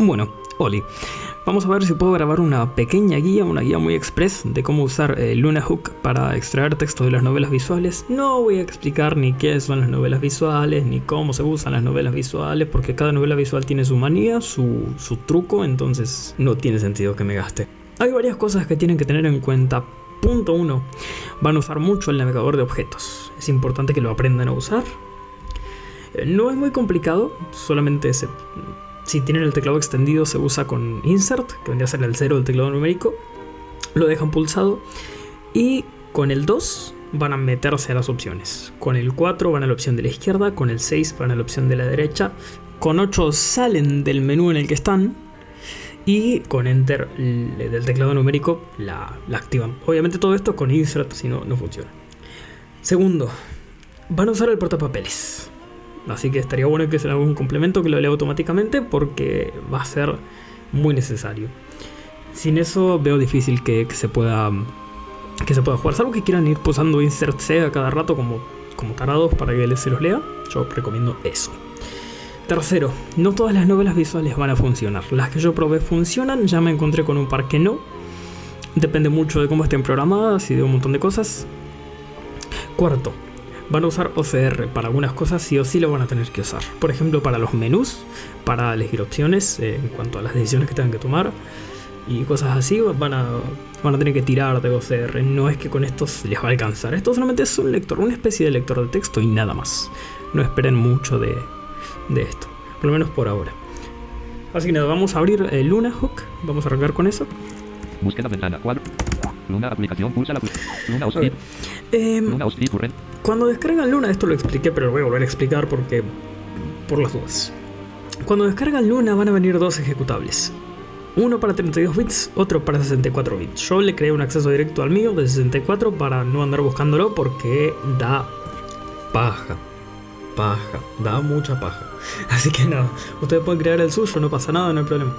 Bueno, Oli, vamos a ver si puedo grabar una pequeña guía, una guía muy express de cómo usar LunaHook para extraer texto de las novelas visuales. No voy a explicar ni qué son las novelas visuales, ni cómo se usan las novelas visuales, porque cada novela visual tiene su manía, su truco, entonces no tiene sentido que me gaste. Hay varias cosas que tienen que tener en cuenta. Punto 1. Van a usar mucho el navegador de objetos. Es importante que lo aprendan a usar. No es muy complicado, solamente si tienen el teclado extendido se usa con Insert, que vendría a ser el 0 del teclado numérico. Lo dejan pulsado y con el 2 van a meterse a las opciones. Con el 4 van a la opción de la izquierda, con el 6 van a la opción de la derecha. Con 8 salen del menú en el que están y con Enter del teclado numérico la activan. Obviamente todo esto con Insert, si no, no funciona. Segundo, van a usar el portapapeles. Así que estaría bueno que se le haga un complemento que lo lea automáticamente porque va a ser muy necesario. Sin eso veo difícil que se pueda jugar. Salvo que quieran ir pulsando Insert C a cada rato como tarados para que él se los lea. Yo recomiendo eso. Tercero, no todas las novelas visuales van a funcionar. Las que yo probé funcionan, ya me encontré con un par que no. Depende mucho de cómo estén programadas y de un montón de cosas. Cuarto, van a usar OCR. Para algunas cosas sí o sí lo van a tener que usar. Por ejemplo, para los menús, para elegir opciones en cuanto a las decisiones que tengan que tomar y cosas así, van a tener que tirar de OCR. No es que con esto les va a alcanzar. Esto solamente es un lector, una especie de lector de texto y nada más. No esperen mucho de esto, por lo menos por ahora. Así que nada, vamos a abrir el LunaHook. Vamos a arrancar con eso. Búsqueda ventana, cuadro. Luna aplicación, pulsa la Luna Hosted. Luna Hosted current. Cuando descargan Luna, esto lo expliqué, pero lo voy a volver a explicar porque por las dudas. Cuando descargan Luna van a venir dos ejecutables. Uno para 32 bits, otro para 64 bits. Yo le creé un acceso directo al mío de 64 para no andar buscándolo porque da paja. Da mucha paja. Así que nada, ustedes pueden crear el suyo, no pasa nada, no hay problema.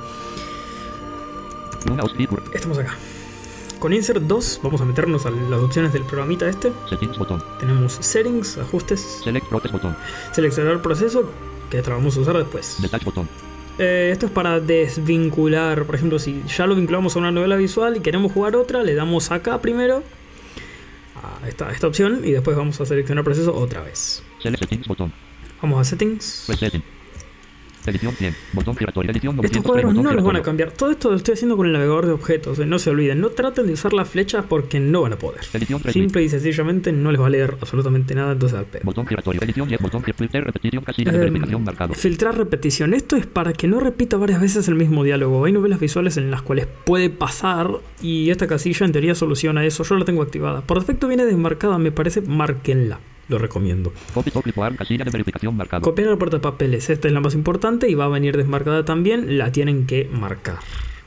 Estamos acá. Con Insert 2 vamos a meternos a las opciones del programita este. Settings botón. Tenemos Settings, ajustes. Select Process botón. Seleccionar proceso, que lo vamos a usar después. Detach botón. Esto es para desvincular. Por ejemplo, si ya lo vinculamos a una novela visual y queremos jugar otra, le damos acá primero a esta opción y después vamos a seleccionar proceso otra vez. Settings botón. Vamos a Settings. Resetting. Edición 100. Botón giratorio. Edición 903. Estos cuadros no giratorio. los van a cambiar. Todo esto lo estoy haciendo con el navegador de objetos. No se olviden. No traten de usar las flechas porque no van a poder. Edición 3. Simple y sencillamente no les va a leer absolutamente nada. Entonces al pedo. Botón giratorio. Edición 10. Botón filtrar repetición. Casilla de verificación marcado. Filtrar repetición. Esto es para que no repita varias veces el mismo diálogo. Hay novelas visuales en las cuales puede pasar y esta casilla en teoría soluciona eso. Yo la tengo activada. Por defecto viene desmarcada, me parece. Márquenla. Lo recomiendo. Casilla de verificación marcado. Copiar al portapapeles. Esta es la más importante y va a venir desmarcada también. La tienen que marcar.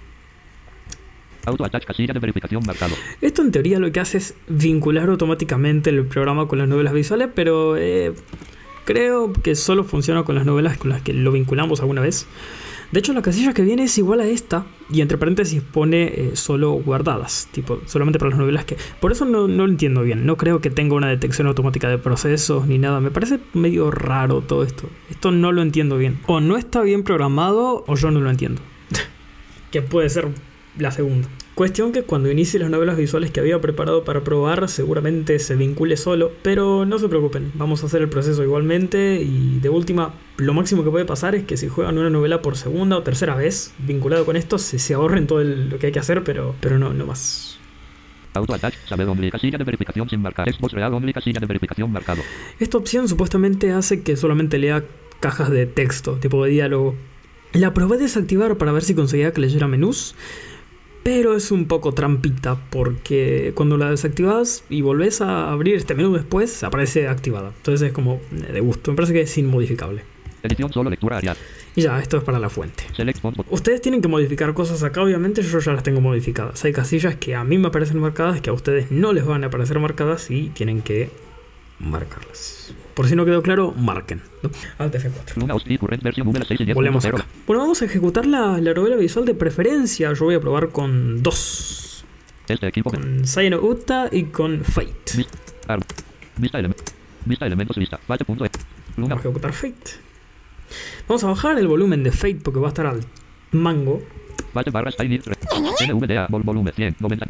Auto attach casilla de verificación marcado. Esto en teoría lo que hace es vincular automáticamente el programa con las novelas visuales, pero creo que solo funciona con las novelas con las que lo vinculamos alguna vez. De hecho, la casilla que viene es igual a esta y entre paréntesis pone solo guardadas, tipo solamente para las novelas que... Por eso no lo entiendo bien, no creo que tenga una detección automática de procesos ni nada, me parece medio raro todo esto. Esto no lo entiendo bien. O no está bien programado o yo no lo entiendo. Que puede ser la segunda. Cuestión que cuando inicie las novelas visuales que había preparado para probar seguramente se vincule solo, pero no se preocupen, vamos a hacer el proceso igualmente y de última lo máximo que puede pasar es que si juegan una novela por segunda o tercera vez vinculado con esto se ahorren todo lo que hay que hacer, pero no más. Auto attach, saber only, casilla de verificación sin marcar. Xbox real only, casilla de verificación marcado. Esta opción supuestamente hace que solamente lea cajas de texto, tipo de diálogo. La probé a desactivar para ver si conseguía que leyera menús. Pero es un poco trampita porque cuando la desactivas y volvés a abrir este menú después, aparece activada. Entonces es como de gusto. Me parece que es inmodificable. Edición solo lectura área. Y ya, esto es para la fuente. Select font. Ustedes tienen que modificar cosas acá, obviamente yo ya las tengo modificadas. Hay casillas que a mí me aparecen marcadas, que a ustedes no les van a aparecer marcadas y tienen que marcarlas. Por si no quedó claro, marquen, ¿no? Alt F4. Volvemos acá. Bueno, vamos a ejecutar la novela visual de preferencia. Yo voy a probar con dos. Con Sai no Uta y con Fate. Vista elementos vista. Vamos a ejecutar Fate. Vamos a bajar el volumen de Fate porque va a estar Mango. Base barra style NVDA volumen 100 90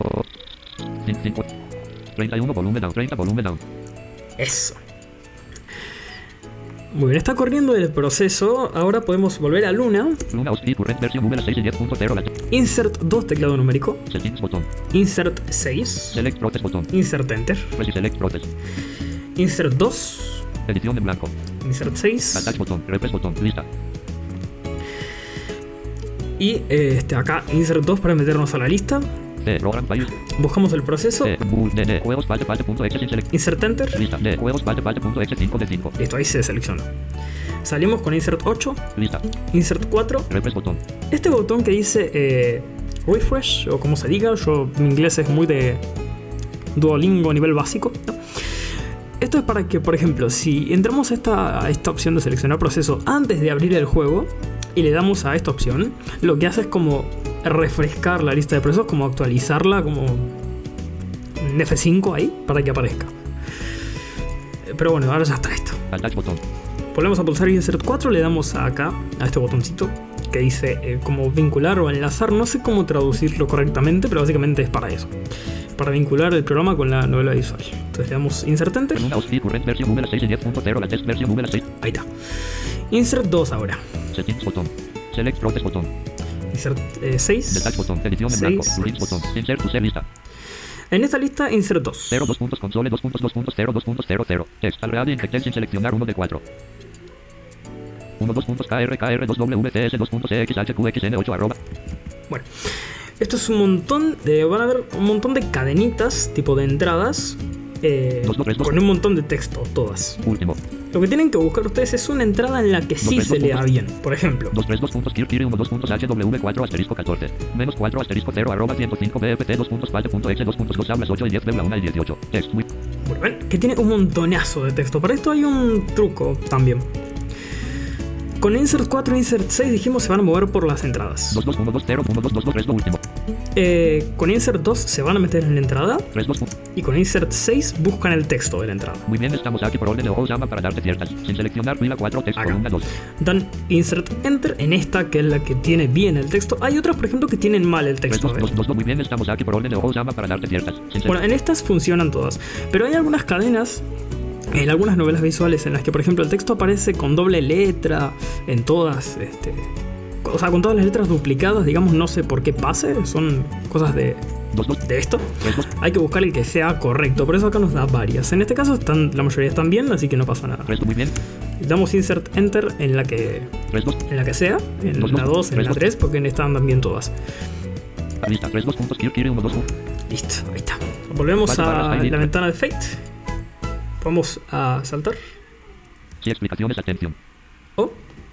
31 volumen down 30 volumen down. Eso. Muy bien, está corriendo el proceso. Ahora podemos volver a Luna. Luna OS current versión Google 6 y 10.0. Insert 2 teclado numérico. Settings botón. Insert 6. Select process botón. Insert enter. Select process. Insert 2. Edición en blanco. Insert 6. Attach botón. Refresh botón. Lista. Y acá Insert 2 para meternos a la lista. Program files. Buscamos el proceso. Juegos palte.exe sin select. Insert enter. Lista. Juegos palte.exe 5 de 5. Listo, ahí se seleccionó. Salimos con Insert 8. Lista. Insert 4. Refresh botón. Este botón que dice refresh, o como se diga, mi inglés es muy de Duolingo nivel básico, ¿no? Esto es para que, por ejemplo, si entramos a esta opción de seleccionar proceso antes de abrir el juego y le damos a esta opción, lo que hace es como refrescar la lista de procesos, como actualizarla, como un F5 ahí, para que aparezca. Pero bueno, ahora ya está esto. Attach botón. Volvemos a pulsar Insert 4, le damos acá, a este botoncito, que dice como vincular o enlazar. No sé cómo traducirlo correctamente, pero básicamente es para eso. Para vincular el programa con la novela visual. Entonces le damos Insert Enter. Ahí está. Insert 2 ahora. Settings botón. Select process botón. Insert 6. Detach botón. Edición en blanco. Rules botón. Insert to lista. En esta lista, Insert 2. 0 2 puntos console 2.2.0 2.00. Text al real infected sin seleccionar 1 de 4. 1 2 puntos KR 2 WTS 2.cxhqxn8 arroba. Bueno, esto es un montón de... Van a haber un montón de cadenitas, tipo de entradas, con un montón de texto, todas. Último. Lo que tienen que buscar ustedes es una entrada en la que sí se lea bien. Por ejemplo, 232.kir1 asterisco 14 menos 4 asterisco 0 arroba 105 bft 2.palte.exe 2.2 hablas 8 y 10 bla 1 y 18. Text. Bueno, que tiene un montonazo de texto. Para esto hay un truco también. Con Insert 4 e Insert 6 dijimos se van a mover por las entradas. 2 2 1 2 0 1 2 2 2 3 lo último. Con Insert 2 se van a meter en la entrada. 3 2 y con Insert 6 buscan el texto de la entrada. Muy bien, estamos aquí por orden de ojos llama para darte ciertas. Sin seleccionar fila 4 text columna 2. Dan Insert Enter en esta que es la que tiene bien el texto. Hay otras, por ejemplo, que tienen mal el texto. 2 2 2 muy bien, estamos aquí por orden de ojos llama para darte ciertas. Bueno, en estas funcionan todas. Pero hay algunas cadenas en algunas novelas visuales en las que, por ejemplo, el texto aparece con doble letra en todas, o sea, con todas las letras duplicadas, digamos, no sé por qué pase, son cosas de esto. Hay que buscar el que sea correcto, por eso acá nos da varias. En este caso la mayoría están bien, así que no pasa nada. Muy bien. Damos Insert Enter en la que sea, en la 2, en la 3, porque en esta andan bien todas. Lista, 3 2 puntos, quiero 1 2 1. Listo, ahí está. Volvemos a la ventana de Fate. Vamos a saltar. Sí, explicaciones, atención. Oh.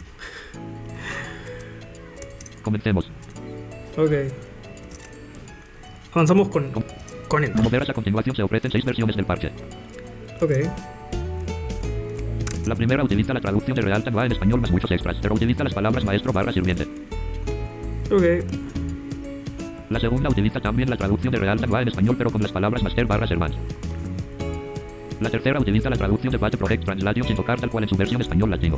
Comencemos. Ok. Avanzamos con Enter. Como verás, a continuación se ofrecen 6 versiones del parche. Ok. La primera utiliza la traducción de Real Time en español más muchos extras, pero utiliza las palabras maestro barra sirviente. Ok. La segunda utiliza también la traducción de Real Time en español, pero con las palabras master barra servant. La tercera utiliza la traducción de Page Project Translation sin tocar tal cual en su versión español latino.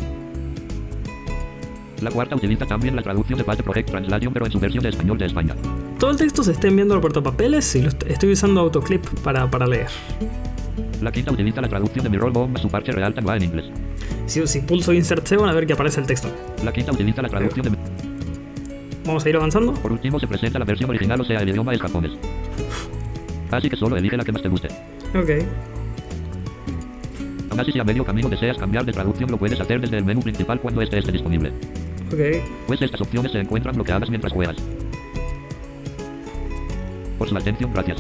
La cuarta utiliza también la traducción de Page Project Translation pero en su versión de español de España. Todo el texto se está enviando al portapapeles y estoy usando autoclip para leer. La quinta utiliza la traducción de Mirror Bomb a su parche Real Time en inglés. Si pulso Insert C van a ver que aparece el texto. La quinta utiliza la traducción de... Vamos a ir avanzando. Por último se presenta la versión original, o sea el idioma es japonés. Así que solo elige la que más te guste. Ok. Aún así, si a medio camino deseas cambiar de traducción, lo puedes hacer desde el menú principal cuando este esté disponible. Ok. Pues estas opciones se encuentran bloqueadas mientras juegas. Por su atención, gracias.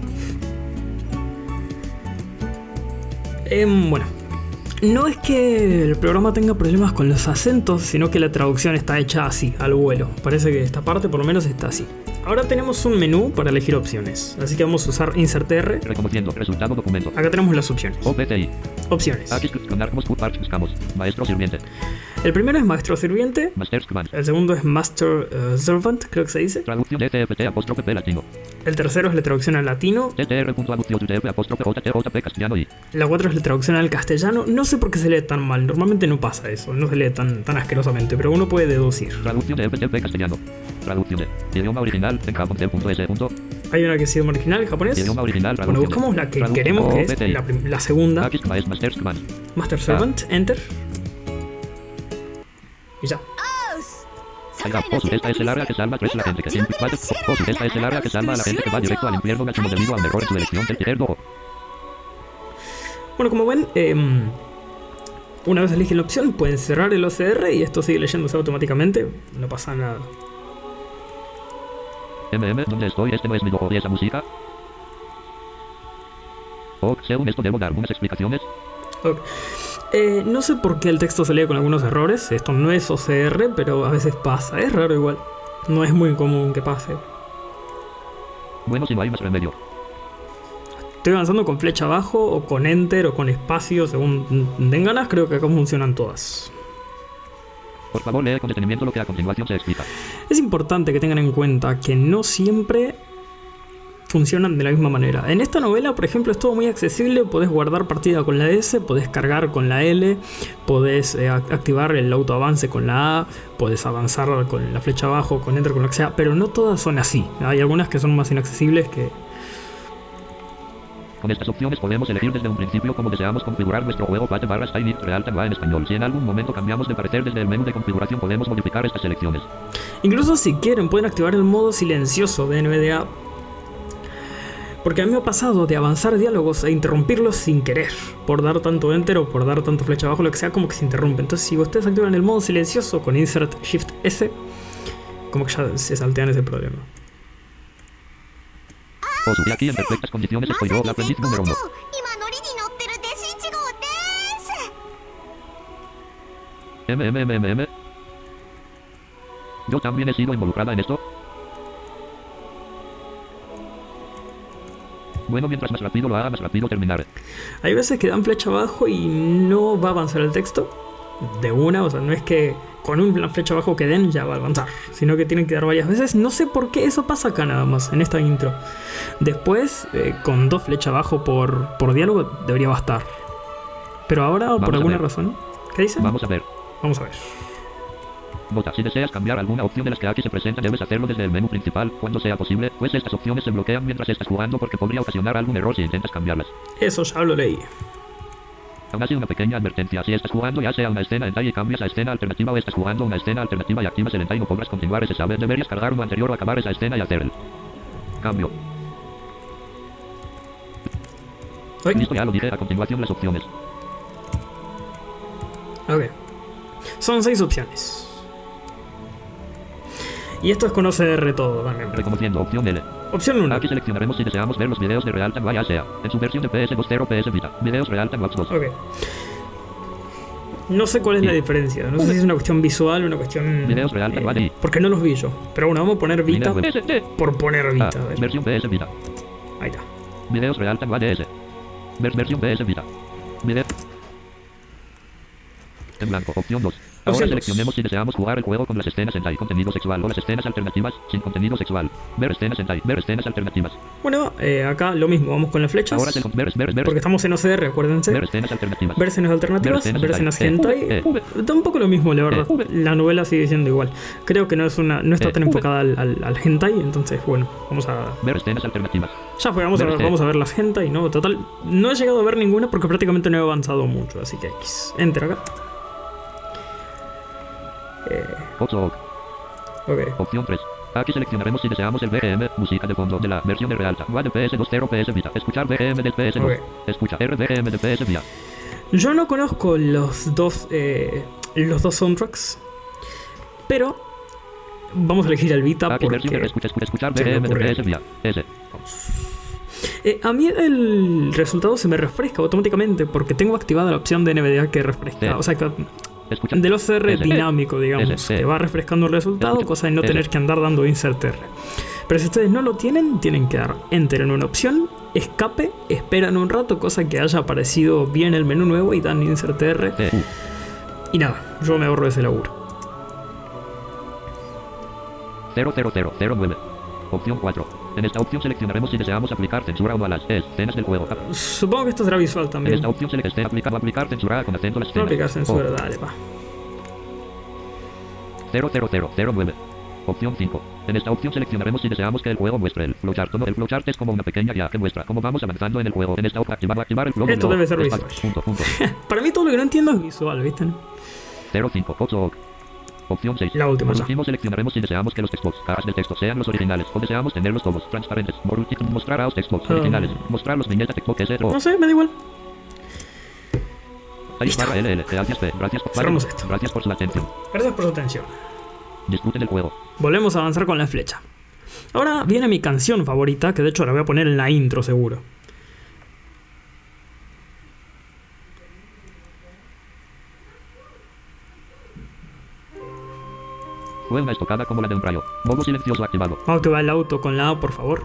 Bueno, no es que el programa tenga problemas con los acentos, sino que la traducción está hecha así, al vuelo. Parece que esta parte por lo menos está así. Ahora tenemos un menú para elegir opciones, así que vamos a usar Insert R. Reconociendo, resultado, documento. Acá tenemos las opciones. OPTI. Opciones. Aquí buscamos, buscamos, maestro sirviente. El primero es Maestro Sirviente. Master Command. El segundo es Master Servant, creo que se dice. Traducción de TFT apóstrofe P latino. El tercero es la traducción al latino. TTR.ANUNCIOS apóstrofe JTJP castellano y. La cuatro es la traducción al castellano. No sé por qué se lee tan mal. Normalmente no pasa eso. No se lee tan asquerosamente. Pero uno puede deducir. Traducción de FTP castellano. Traducción de idioma original en Japón.s. Hay una que es idioma original, japonés. Idioma original. Bueno, buscamos la que queremos, que es la segunda. Master Command. Master Servant. Enter. Y ya. Esta es el área que salva a la gente que esta es el área que salva a la gente que va directo al infierno máximo debido al error en su elección del izquierdo. Bueno, como ven, una vez eligen la opción, pueden cerrar el OCR y esto sigue leyéndose automáticamente. No pasa nada. ¿Dónde estoy? Este no es mi logo y esa música. Según esto debo dar algunas explicaciones. No sé por qué el texto se lee con algunos errores. Esto no es OCR, pero a veces pasa. Es raro igual. No es muy común que pase. Bueno, si no hay más remedio. Estoy avanzando con flecha abajo, o con enter, o con espacio, según den ganas. Creo que acá funcionan todas. Por favor, lee con detenimiento lo que a continuación se explica. Es importante que tengan en cuenta que no siempre funcionan de la misma manera. En esta novela, por ejemplo, es todo muy accesible. Podés guardar partida con la S, podés cargar con la L, podés activar el autoavance con la A, podés avanzar con la flecha abajo, con enter, con lo que sea, pero no todas son así. Hay algunas que son más inaccesibles que... Con estas opciones podemos elegir desde un principio cómo deseamos configurar nuestro juego Pate/Style Realtime en español. Si en algún momento cambiamos de parecer desde el menú de configuración, podemos modificar estas selecciones. Incluso si quieren, pueden activar el modo silencioso de NVDA. Porque a mí me ha pasado de avanzar diálogos e interrumpirlos sin querer. Por dar tanto enter o por dar tanto flecha abajo, lo que sea, como que se interrumpe. Entonces, si ustedes activan el modo silencioso con Insert Shift S, como que ya se saltean ese problema. Y aquí en perfectas condiciones estoy yo, la aprendiz número 1. Yo también he sido involucrada en esto. Bueno, mientras más rápido lo haga, más rápido terminaré. Hay veces que dan flecha abajo y no va a avanzar el texto de una, o sea, no es que con una flecha abajo que den ya va a avanzar, sino que tienen que dar varias veces. No sé por qué eso pasa acá nada más, en esta intro. Después, con 2 flechas abajo por diálogo debería bastar. Pero ahora, vamos por alguna razón... ¿Qué dicen? Vamos a ver. Vamos a ver. Vota. Si deseas cambiar alguna opción de las que aquí se presentan, debes hacerlo desde el menú principal, cuando sea posible, pues estas opciones se bloquean mientras estás jugando porque podría ocasionar algún error si intentas cambiarlas. Eso ya lo leí. Aún así, una pequeña advertencia: si estás jugando ya sea una escena hentai y cambias a escena alternativa, o estás jugando una escena alternativa y activas el hentai, no podrás continuar ese saber. Deberías cargar uno anterior o acabar esa escena y hacer el cambio. Listo, ya lo dije. A continuación, las opciones. Ok. Son 6 opciones. Y esto es con OCR todo también. Reconociendo, opción L. Opción 1. Aquí seleccionaremos si deseamos ver los videos de Realtime ya sea en su versión de PS2 o PS Vita. Videos Realtime Watch 2. Ok. No sé cuál es la diferencia. No sé si es una cuestión visual o una cuestión... Videos Realtime porque no los vi yo. Pero bueno, vamos a poner Vita por poner Vita. Versión PS Vita. Ahí está. Videos Realtime DS. Versión PS Vita. Video en blanco. Opción 2. Ahora seleccionemos si deseamos jugar el juego con las escenas hentai, contenido sexual, o las escenas alternativas sin contenido sexual. Ver escenas hentai, ver escenas alternativas. Bueno, acá lo mismo, vamos con las flechas. Ahora ver, porque estamos en OCR, acuérdense. Ver escenas alternativas. Ver escenas alternativas, ver escenas hentai. Tampoco lo mismo, la verdad. La novela sigue siendo igual. Creo que no está tan enfocada al hentai, entonces bueno, vamos a... Ver escenas alternativas. Ya fue, vamos a ver las hentai, ¿no? Total, no he llegado a ver ninguna porque prácticamente no he avanzado mucho, así que X. Enter acá. Okay. Opción 3. Aquí seleccionaremos si deseamos el BGM, música de fondo de la versión de Realtime de PS2 PS Vita. Escuchar BGM del PS2. Escucha RBGM del PS Vita. Yo no conozco los dos soundtracks, pero vamos a elegir el Vita porque... Escuchar BGM del PS Vita. A mí el resultado se me refresca automáticamente porque tengo activada la opción de NVDA que refresca. O sea que... del OCR dinámico, digamos, que va refrescando el resultado, cosa de no tener que andar dando insert R. Pero si ustedes no lo tienen, tienen que dar enter en una opción, escape, esperan un rato, cosa que haya aparecido bien el menú nuevo y dan insert R. Y nada, yo me ahorro ese laburo. 00009. Opción 4. En esta opción seleccionaremos si deseamos aplicar censura o no a las escenas del juego. Supongo que esto será visual En también. esta opción esté aplicado aplicar censura con acento a las No escenas. aplicar censura, dale, pa. 00009. Opción 5. En esta opción seleccionaremos si deseamos que el juego muestre el flowchart. El flowchart es como una pequeña guía que muestra cómo vamos avanzando en el juego. En esta opción activar el flow. Esto debe ser visual. Punto. Para mí todo lo que no entiendo es visual, ¿viste? 05. Opción 6. La última Por ya. último seleccionaremos si deseamos que los textbox, cajas del texto, sean los originales o deseamos tenerlos todos transparentes. Por último, mostrar a los textbox originales. Mostrar los viñetas textbox S. No sé, me da igual. Ahí Listo. barra LL. Gracias P. Gracias por Cerramos esto. Gracias por su atención. Gracias por su atención. Disfruten del juego. Volvemos a avanzar con la flecha. Ahora viene mi canción favorita, que de hecho la voy a poner en la intro seguro. Fue una estocada como la de un rayo. Modo silencioso activado. Vamos a activar el auto con la A, por favor.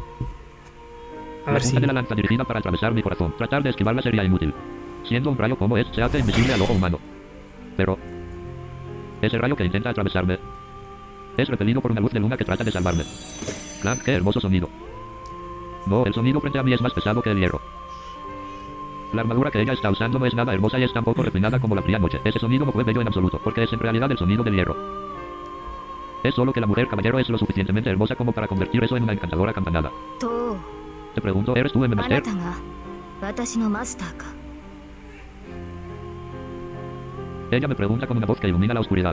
A La ver punta si... de la lanza dirigida para atravesar mi corazón. Tratar de esquivarla sería inútil. Siendo un rayo como es, se hace invisible al ojo humano. Pero ese rayo que intenta atravesarme es repelido por una luz de luna que trata de salvarme. Clank, qué hermoso sonido. No, el sonido frente a mí es más pesado que el hierro. La armadura que ella está usando no es nada hermosa y es tan poco refinada como la fría noche. Ese sonido no fue bello en absoluto, porque es en realidad el sonido del hierro. Es solo que la mujer caballero es lo suficientemente hermosa como para convertir eso en una encantadora campanada. Te pregunto, ¿eres tú, M. Master? Ella me pregunta con una voz que ilumina la oscuridad.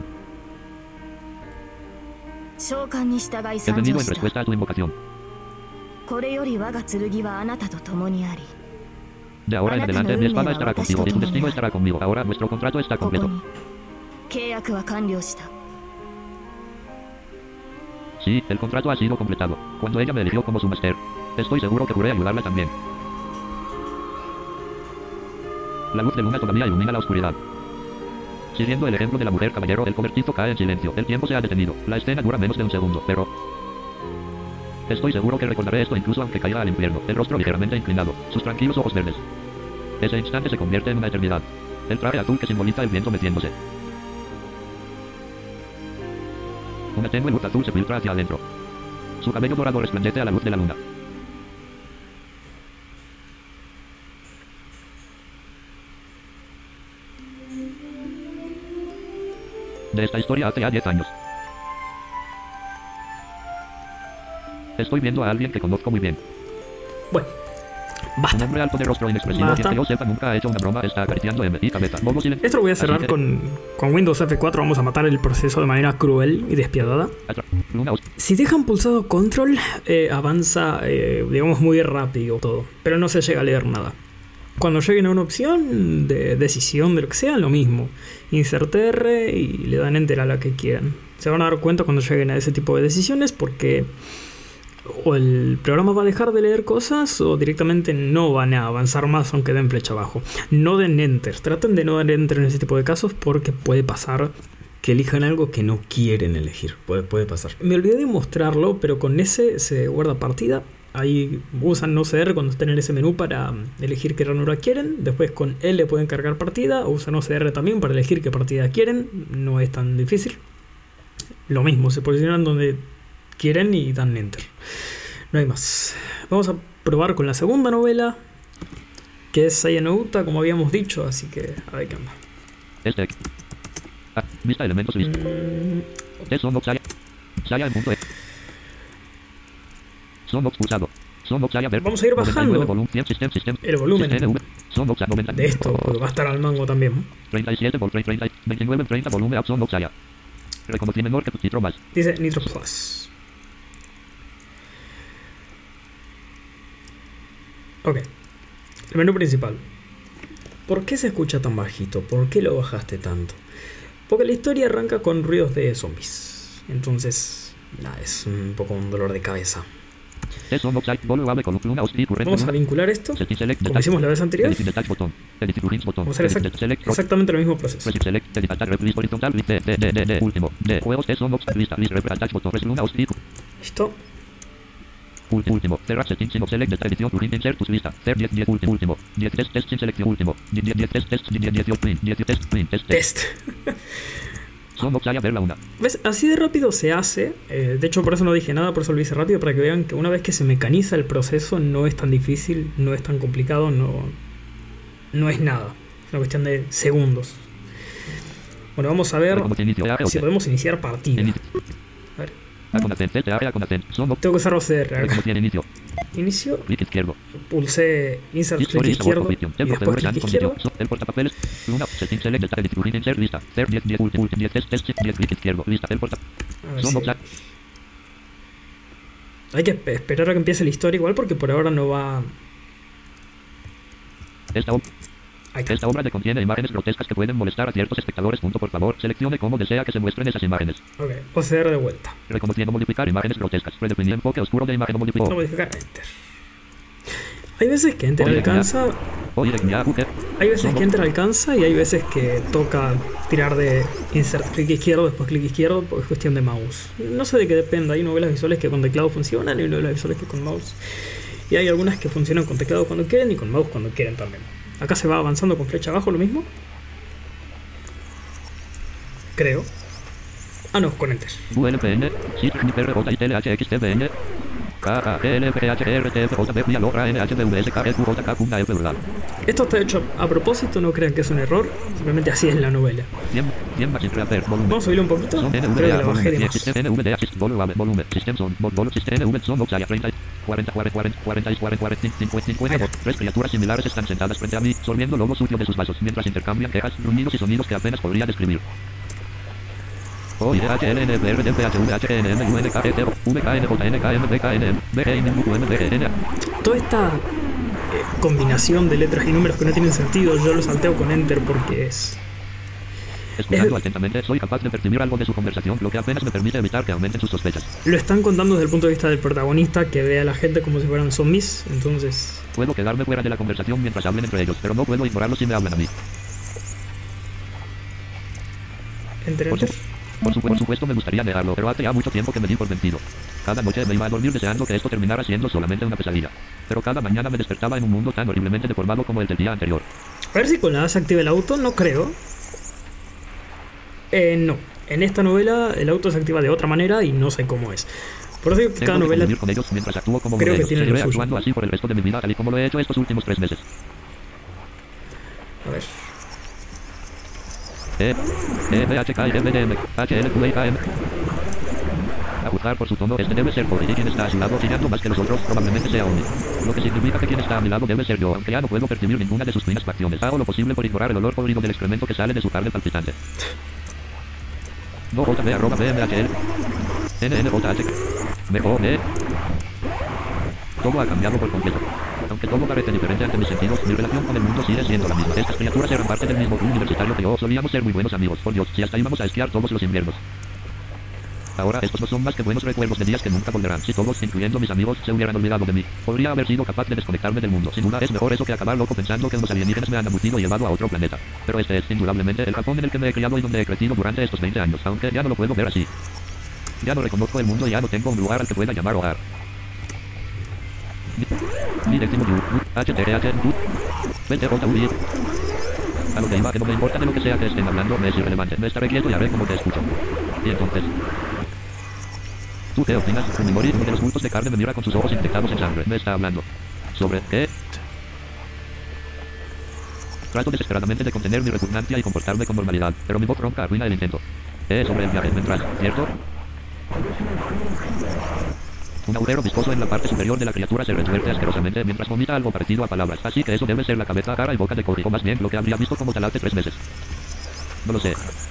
He venido en respuesta a tu invocación. De ahora en adelante mi espada estará contigo y tu destino estará conmigo. Ahora nuestro contrato está completo. Sí, el contrato ha sido completado. Cuando ella me eligió como su máster, estoy seguro que juré ayudarla también. La luz de luna todavía ilumina la oscuridad. Siguiendo el ejemplo de la mujer caballero, el cobertizo cae en silencio. El tiempo se ha detenido. La escena dura menos de un segundo, pero estoy seguro que recordaré esto incluso aunque caiga al infierno. El rostro ligeramente inclinado, sus tranquilos ojos verdes. Ese instante se convierte en una eternidad. El traje azul que simboliza el viento metiéndose. Una tenue luz azul se filtra hacia adentro. Su cabello dorado resplandece a la luz de la luna. De esta historia hace ya 10 años. Estoy viendo a alguien que conozco muy bien. Bueno, Un basta. hombre alto de rostro inexpresivo Basta. que yo sepa nunca ha hecho una broma, está acariciando mi cabeza. Modo silencio. Esto lo voy a Así cerrar que- con Windows F4. Vamos a matar el proceso de manera cruel y despiadada. Luna os- Si dejan pulsado control, avanza, digamos, muy rápido todo. Pero no se llega a leer nada. Cuando lleguen a una opción de decisión de lo que sea, lo mismo. Insert R y le dan enter a la que quieran. Se van a dar cuenta cuando lleguen a ese tipo de decisiones porque o el programa va a dejar de leer cosas o directamente no van a avanzar más aunque den flecha abajo. No den enter. Traten de no dar enter en ese tipo de casos porque puede pasar que elijan algo que no quieren elegir. Puede pasar. Me olvidé de mostrarlo, pero con ese se guarda partida. Ahí usan no CR cuando estén en ese menú para elegir qué ranura quieren. Después con L pueden cargar partida. O usan OCR también para elegir qué partida quieren. No es tan difícil. Lo mismo, se posicionan donde quieren y dan enter. No hay más. Vamos a probar con la segunda novela, que es Sayanouta, como habíamos dicho. Así que a ver qué onda. Este. Vista elementos list. Son Saya. Saya en punto E. Son pulsado. Son Saya ver. Vamos a ir bajando 99 volumen, 100 system. el volumen NV. Son 90. de esto, porque va a estar al mango también. 37 por 30. 29 30 volumen up. Son Saya. Reconocí menor que tu título más. Dice Nitro Plus. Ok. El menú principal. ¿Por qué se escucha tan bajito? ¿Por qué lo bajaste tanto? Porque la historia arranca con ruidos de zombies. Entonces, nada, es un poco un dolor de cabeza. Vamos a vincular esto, como hicimos la vez anterior. Vamos a hacer exactamente el mismo proceso. Listo. Último. Cerrar setting sin select esta edición. Print insert tus lista. Cer 10 último. 10 test sin selección último. 10 test 10 print. 10 test. Test. Son opción a verla una. ¿Ves? Así de rápido se hace. De hecho, por eso no dije nada, por eso lo hice rápido, para que vean que una vez que se mecaniza el proceso no es tan difícil, no es tan complicado, no es nada. Es una cuestión de segundos. Bueno, vamos a ver si podemos iniciar partida. A ver. Tengo que usar OCR. Inicio. Clic izquierdo. Pulsé insert clic izquierdo y después clic izquierdo. El portapapeles. Luna. Setting select esta edición. Insert lista. Cer 10 test 10 clic izquierdo. Lista. El portapapeles. Hay que esperar a que empiece la historia igual porque por ahora no va. Esta obra contiene imágenes grotescas que pueden molestar a ciertos espectadores. Por favor, seleccione cómo desea que se muestren esas imágenes. Ok, OCR de vuelta. Reconociendo modificar imágenes grotescas. Redefinir enfoque oscuro de imagen modificó. Modificar Enter. Hay veces que Enter alcanza. Hay veces que Enter alcanza y hay veces que toca tirar de insert clic izquierdo, después clic izquierdo, porque es cuestión de mouse. No sé de qué depende. Hay novelas visuales que con teclado funcionan y novelas visuales que con mouse. Y hay algunas que funcionan con teclado cuando quieren y con mouse cuando quieren también. Acá se va avanzando con flecha abajo, lo mismo. Creo. Ah, no, con Enter. VLPN, Esto está hecho a propósito, no crean que es un error. Simplemente así es la novela. Vamos a subirlo un poquito. Creo que la bajé de más. Tres criaturas similares están sentadas frente a mí, sorbiendo lobo sucio de sus vasos, mientras intercambian quejas, ruidos y sonidos que apenas podría describir. Toda esta combinación de letras y números que no tienen sentido, yo lo salteo con Enter porque es... Escuchando atentamente, soy capaz de percibir algo de su conversación, lo que apenas me permite evitar que aumenten sus sospechas. Lo están contando desde el punto de vista del protagonista, que ve a la gente como si fueran zombies, entonces... Puedo quedarme fuera de la conversación mientras hablen entre ellos, pero no puedo ignorarlos si me hablan a mí. Enter. Por supuesto me gustaría negarlo, pero hace ya mucho tiempo que me di por vencido. Cada noche me iba a dormir deseando que esto terminara siendo solamente una pesadilla. Pero cada mañana me despertaba en un mundo tan horriblemente deformado como el del día anterior. A ver si con la A se activa el auto, no creo. No. En esta novela el auto se activa de otra manera y no sé cómo es. Por eso digo que cada novela... Con ellos mientras actúo como creo modelo. que tiene lo suyo. Actuando así por el resto de mi vida, tal y como lo he hecho estos últimos 3 meses. A ver... A juzgar por su tono, este debe ser Cody, quien está a su lado chillando más que los otros, probablemente sea Oni. Lo que significa que quien está a mi lado debe ser yo, aunque ya no puedo percibir ninguna de sus finas facciones. Hago lo posible por ignorar el olor podrido del excremento que sale de su carne palpitante. No JB arroba BMHL NNJH MOE. Todo ha cambiado por completo. Aunque todo parece diferente ante mis sentidos, mi relación con el mundo sigue siendo la misma. Estas criaturas eran parte del mismo club universitario que yo. Solíamos ser muy buenos amigos, por Dios, si hasta íbamos a esquiar todos los inviernos. Ahora estos no son más que buenos recuerdos de días que nunca volverán. Si todos, incluyendo mis amigos, se hubieran olvidado de mí, podría haber sido capaz de desconectarme del mundo. Sin duda es mejor eso que acabar loco pensando que unos alienígenas me han embutido y llevado a otro planeta. Pero este es indudablemente el Japón en el que me he criado y donde he crecido durante estos 20 años, aunque ya no lo puedo ver así. Ya no reconozco el mundo y ya no tengo un lugar al que pueda llamar hogar. A lo que iba, que no me importa de lo que sea que estén hablando, me es irrelevante. Me estaré quieto y haré como te escucho. Y entonces... ¿Tú qué opinas? Fumimori, uno de los bultos de carne me mira con sus ojos infectados en sangre. Me está hablando. ¿Sobre qué? Trato desesperadamente de contener mi repugnancia y comportarme con normalidad, pero mi voz ronca arruina el intento. Sobre el viaje ventral, ¿cierto? Un agujero viscoso en la parte superior de la criatura se retuerce asquerosamente mientras vomita algo parecido a palabras. Así que eso debe ser la cabeza, cara y boca de Cody, o más bien lo que habría visto como tal hace 3 meses. No lo sé.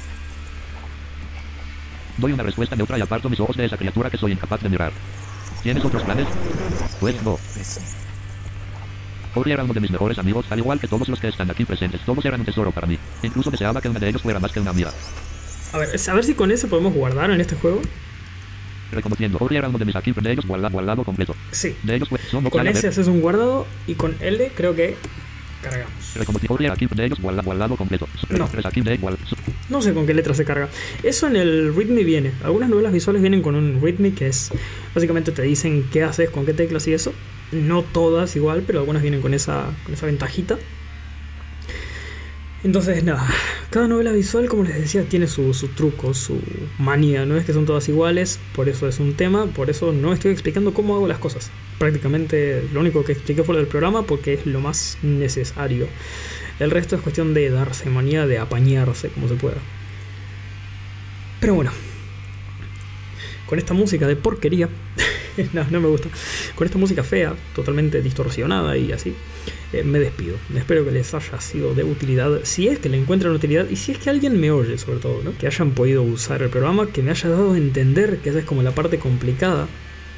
Doy una respuesta neutra y aparto mis ojos de esa criatura que soy incapaz de mirar. ¿Tienes otros planes? Pues no. Cody era uno de mis mejores amigos, al igual que todos los que están aquí presentes. Todos eran un tesoro para mí. Incluso deseaba que uno de ellos fuera más que una amiga. A ver si con ese podemos guardar en este juego. Reconociendo, Cody era uno de mis aquí, de ellos guardado completo. Sí. De ellos con ese haces un guardado y con L creo que cargamos. Reconociendo, Cody era aquí, de ellos guardado completo. No. Aquí de No sé con qué letra se carga. Eso en el README viene. Algunas novelas visuales vienen con un README que es... Básicamente te dicen qué haces, con qué teclas y eso. No todas igual, pero algunas vienen con esa ventajita. Entonces, nada. Cada novela visual, como les decía, tiene su truco, su manía. No es que son todas iguales, por eso es un tema. Por eso no estoy explicando cómo hago las cosas. Prácticamente lo único que expliqué fue lo del programa porque es lo más necesario. El resto es cuestión de darse manía, de apañarse como se pueda. Pero bueno, con esta música de porquería, no me gusta, con esta música fea, totalmente distorsionada y así, me despido. Espero que les haya sido de utilidad, si es que le encuentran utilidad y si es que alguien me oye sobre todo, ¿no? Que hayan podido usar el programa, que me haya dado a entender que esa es como la parte complicada.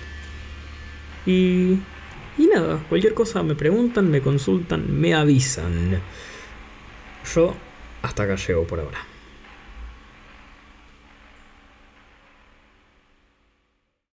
Y nada, cualquier cosa me preguntan, me consultan, me avisan. Yo hasta acá llego por ahora.